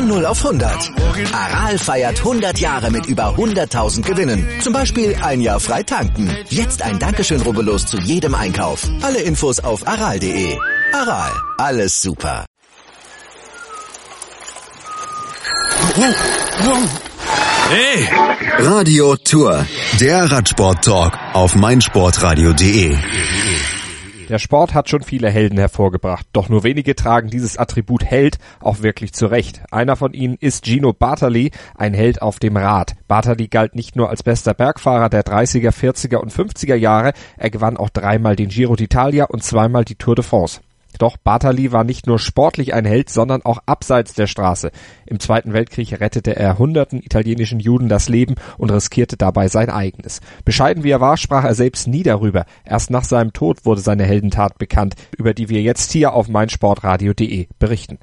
Von 0 auf 100. Aral feiert 100 Jahre mit über 100.000 Gewinnen. Zum Beispiel ein Jahr frei tanken. Jetzt ein Dankeschön, rubbellos zu jedem Einkauf. Alle Infos auf aral.de. Aral, alles super. Hey! Radio Tour, der Radsport-Talk auf meinsportradio.de. Der Sport hat schon viele Helden hervorgebracht, doch nur wenige tragen dieses Attribut Held auch wirklich zurecht. Einer von ihnen ist Gino Bartali, ein Held auf dem Rad. Bartali galt nicht nur als bester Bergfahrer der 30er, 40er und 50er Jahre, er gewann auch 3-mal den Giro d'Italia und 2-mal die Tour de France. Doch Bartali war nicht nur sportlich ein Held, sondern auch abseits der Straße. Im Zweiten Weltkrieg rettete er hunderten italienischen Juden das Leben und riskierte dabei sein eigenes. Bescheiden wie er war, sprach er selbst nie darüber. Erst nach seinem Tod wurde seine Heldentat bekannt, über die wir jetzt hier auf meinsportradio.de berichten.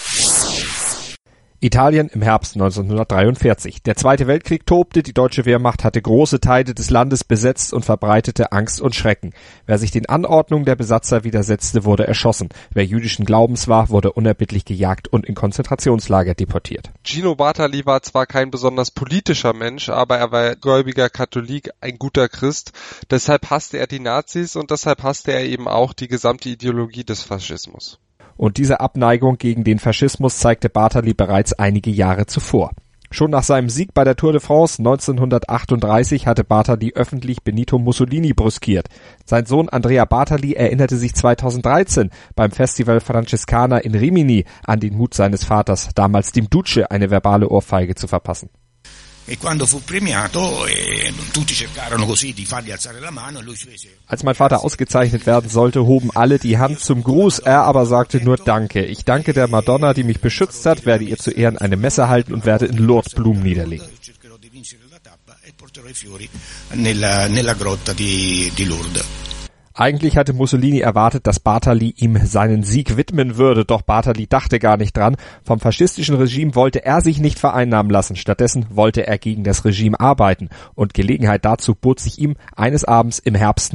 Italien im Herbst 1943. Der Zweite Weltkrieg tobte, die deutsche Wehrmacht hatte große Teile des Landes besetzt und verbreitete Angst und Schrecken. Wer sich den Anordnungen der Besatzer widersetzte, wurde erschossen. Wer jüdischen Glaubens war, wurde unerbittlich gejagt und in Konzentrationslager deportiert. Gino Bartali war zwar kein besonders politischer Mensch, aber er war gläubiger Katholik, ein guter Christ. Deshalb hasste er die Nazis und deshalb hasste er eben auch die gesamte Ideologie des Faschismus. Und diese Abneigung gegen den Faschismus zeigte Bartali bereits einige Jahre zuvor. Schon nach seinem Sieg bei der Tour de France 1938 hatte Bartali öffentlich Benito Mussolini brüskiert. Sein Sohn Andrea Bartali erinnerte sich 2013 beim Festival Francescana in Rimini an den Mut seines Vaters, damals dem Duce eine verbale Ohrfeige zu verpassen. Als mein Vater ausgezeichnet werden sollte, hoben alle die Hand zum Gruß, er aber sagte nur Danke. Ich danke der Madonna, die mich beschützt hat, werde ihr zu Ehren eine Messe halten und werde in Lourdes Blumen niederlegen. Eigentlich hatte Mussolini erwartet, dass Bartali ihm seinen Sieg widmen würde, doch Bartali dachte gar nicht dran. Vom faschistischen Regime wollte er sich nicht vereinnahmen lassen, stattdessen wollte er gegen das Regime arbeiten und Gelegenheit dazu bot sich ihm eines Abends im Herbst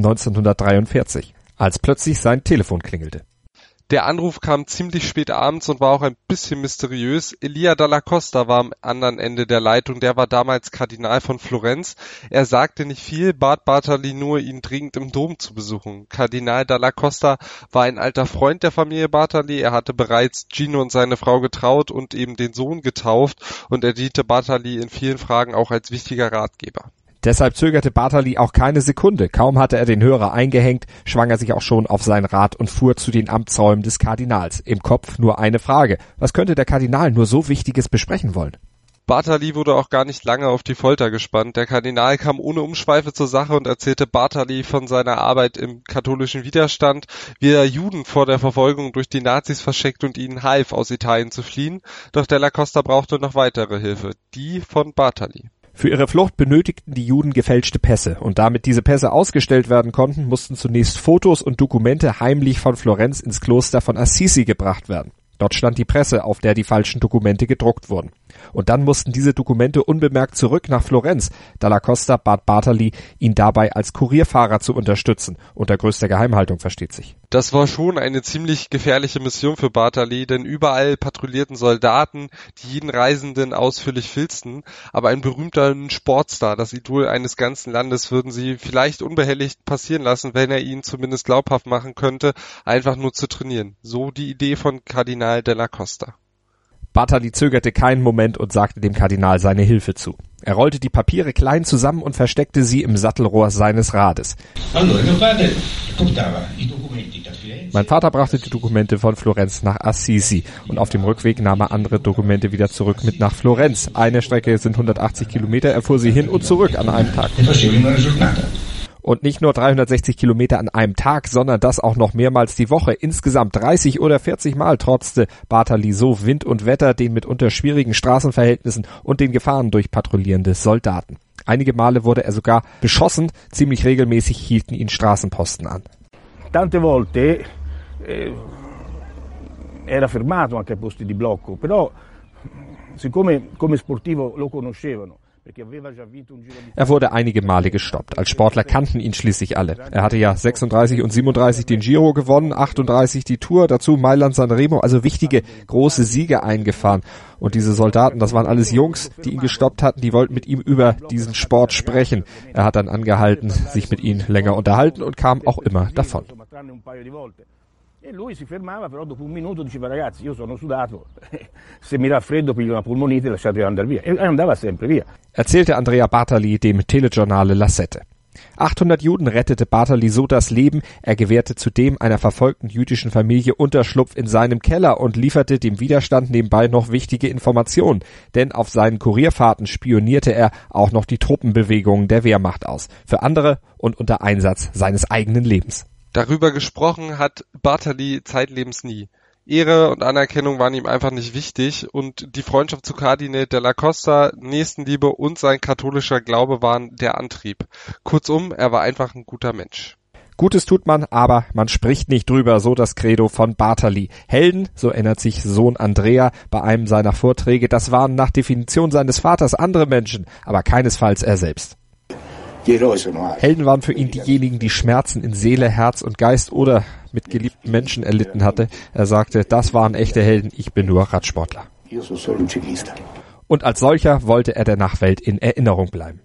1943, als plötzlich sein Telefon klingelte. Der Anruf kam ziemlich spät abends und war auch ein bisschen mysteriös. Elia Dalla Costa war am anderen Ende der Leitung, der war damals Kardinal von Florenz. Er sagte nicht viel, bat Bartali nur, ihn dringend im Dom zu besuchen. Kardinal Dalla Costa war ein alter Freund der Familie Bartali, er hatte bereits Gino und seine Frau getraut und eben den Sohn getauft und er diente Bartali in vielen Fragen auch als wichtiger Ratgeber. Deshalb zögerte Bartali auch keine Sekunde. Kaum hatte er den Hörer eingehängt, schwang er sich auch schon auf seinen Rat und fuhr zu den Amtsräumen des Kardinals. Im Kopf nur eine Frage. Was könnte der Kardinal nur so Wichtiges besprechen wollen? Bartali wurde auch gar nicht lange auf die Folter gespannt. Der Kardinal kam ohne Umschweife zur Sache und erzählte Bartali von seiner Arbeit im katholischen Widerstand, wie er Juden vor der Verfolgung durch die Nazis verschickt und ihnen half, aus Italien zu fliehen. Doch Dalla Costa brauchte noch weitere Hilfe, die von Bartali. Für ihre Flucht benötigten die Juden gefälschte Pässe und damit diese Pässe ausgestellt werden konnten, mussten zunächst Fotos und Dokumente heimlich von Florenz ins Kloster von Assisi gebracht werden. Dort stand die Presse, auf der die falschen Dokumente gedruckt wurden. Und dann mussten diese Dokumente unbemerkt zurück nach Florenz. Dalla Costa bat Bartali, ihn dabei als Kurierfahrer zu unterstützen. Unter größter Geheimhaltung, versteht sich. Das war schon eine ziemlich gefährliche Mission für Bartali, denn überall patrouillierten Soldaten, die jeden Reisenden ausführlich filzten. Aber ein berühmter Sportstar, das Idol eines ganzen Landes, würden sie vielleicht unbehelligt passieren lassen, wenn er ihnen zumindest glaubhaft machen könnte, einfach nur zu trainieren. So die Idee von Kardinal Dalla Costa. Bartali zögerte keinen Moment und sagte dem Kardinal seine Hilfe zu. Er rollte die Papiere klein zusammen und versteckte sie im Sattelrohr seines Rades. Mein Vater brachte die Dokumente von Florenz nach Assisi und auf dem Rückweg nahm er andere Dokumente wieder zurück mit nach Florenz. Eine Strecke sind 180 Kilometer, er fuhr sie hin und zurück an einem Tag. Und nicht nur 360 Kilometer an einem Tag, sondern das auch noch mehrmals die Woche. Insgesamt 30 oder 40 Mal trotzte Bartali so Wind und Wetter, den mitunter schwierigen Straßenverhältnissen und den Gefahren durch patrouillierende Soldaten. Einige Male wurde er sogar beschossen, ziemlich regelmäßig hielten ihn Straßenposten an. Tante volte era fermato anche ai posti di blocco, però siccome come sportivo lo conoscevano. Er wurde einige Male gestoppt. Als Sportler kannten ihn schließlich alle. Er hatte ja 36 und 37 den Giro gewonnen, 38 die Tour, dazu Mailand-San Remo, also wichtige große Siege eingefahren. Und diese Soldaten, das waren alles Jungs, die ihn gestoppt hatten, die wollten mit ihm über diesen Sport sprechen. Er hat dann angehalten, sich mit ihnen länger unterhalten und kam auch immer davon. E lui si fermava, però dopo un minuto diceva ragazzi io sono sudato, se mi raffreddo piglio una polmonite, lasciate andare via. E andava sempre via. Erzählte Andrea Bartali dem Telegiornale La Sette. 800 Juden rettete Bartali so das Leben. Er gewährte zudem einer verfolgten jüdischen Familie Unterschlupf in seinem Keller und lieferte dem Widerstand nebenbei noch wichtige Informationen. Denn auf seinen Kurierfahrten spionierte er auch noch die Truppenbewegungen der Wehrmacht aus. Für andere und unter Einsatz seines eigenen Lebens. Darüber gesprochen hat Bartali zeitlebens nie. Ehre und Anerkennung waren ihm einfach nicht wichtig und die Freundschaft zu Cardinal della Costa, Nächstenliebe und sein katholischer Glaube waren der Antrieb. Kurzum, er war einfach ein guter Mensch. Gutes tut man, aber man spricht nicht drüber, so das Credo von Bartali. Helden, so erinnert sich Sohn Andrea bei einem seiner Vorträge, das waren nach Definition seines Vaters andere Menschen, aber keinesfalls er selbst. Helden waren für ihn diejenigen, die Schmerzen in Seele, Herz und Geist oder mit geliebten Menschen erlitten hatte. Er sagte, das waren echte Helden, ich bin nur Radsportler. Und als solcher wollte er der Nachwelt in Erinnerung bleiben.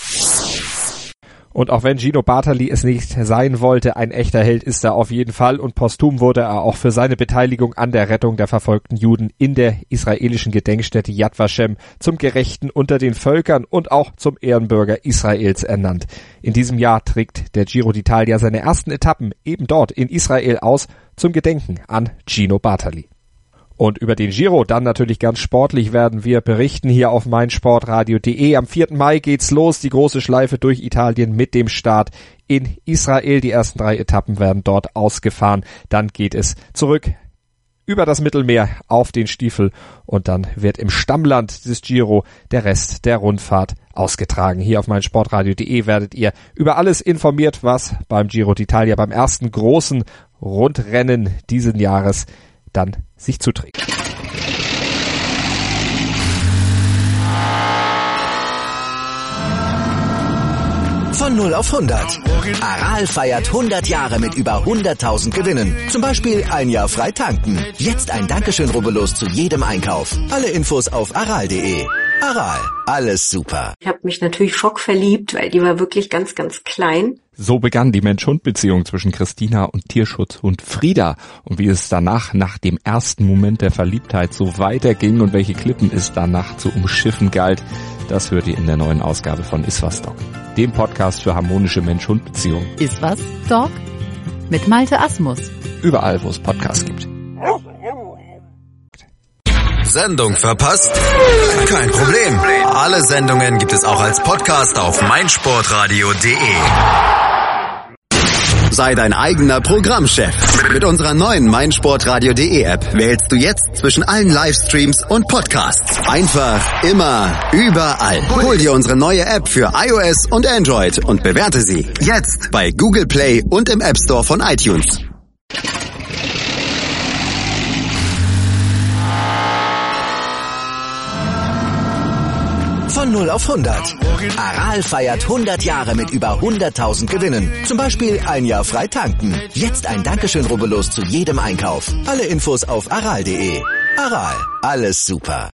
Und auch wenn Gino Bartali es nicht sein wollte, ein echter Held ist er auf jeden Fall und posthum wurde er auch für seine Beteiligung an der Rettung der verfolgten Juden in der israelischen Gedenkstätte Yad Vashem zum Gerechten unter den Völkern und auch zum Ehrenbürger Israels ernannt. In diesem Jahr trägt der Giro d'Italia seine ersten Etappen eben dort in Israel aus zum Gedenken an Gino Bartali. Und über den Giro dann natürlich ganz sportlich werden wir berichten hier auf meinsportradio.de. Am 4. Mai geht's los, die große Schleife durch Italien mit dem Start in Israel. Die ersten 3 Etappen werden dort ausgefahren. Dann geht es zurück über das Mittelmeer auf den Stiefel und dann wird im Stammland des Giro der Rest der Rundfahrt ausgetragen. Hier auf meinsportradio.de werdet ihr über alles informiert, was beim Giro d'Italia, beim ersten großen Rundrennen diesen Jahres dann sich zuträgt. Von 0 auf 100. Aral feiert 100 Jahre mit über 100.000 Gewinnen. Zum Beispiel ein Jahr frei tanken. Jetzt ein Dankeschön, rubbellos zu jedem Einkauf. Alle Infos auf aral.de. Aral, alles super. Ich habe mich natürlich schockverliebt, weil die war wirklich ganz, ganz klein. So begann die Mensch-Hund-Beziehung zwischen Christina und Tierschutzhund Frieda. Und wie es danach, nach dem ersten Moment der Verliebtheit, so weiterging und welche Klippen es danach zu umschiffen galt, das hört ihr in der neuen Ausgabe von Iswas Dog, dem Podcast für harmonische Mensch-Hund-Beziehungen. Iswas Dog mit Malte Asmus. Überall, wo es Podcasts gibt. Sendung verpasst? Kein Problem. Alle Sendungen gibt es auch als Podcast auf meinsportradio.de. Sei dein eigener Programmchef. Mit unserer neuen meinsportradio.de App wählst du jetzt zwischen allen Livestreams und Podcasts. Einfach, immer, überall. Hol dir unsere neue App für iOS und Android und bewerte sie jetzt bei Google Play und im App Store von iTunes. Von 0 auf 100. Aral feiert 100 Jahre mit über 100.000 Gewinnen. Zum Beispiel ein Jahr frei tanken. Jetzt ein Dankeschön, rubbellos zu jedem Einkauf. Alle Infos auf aral.de. Aral, alles super.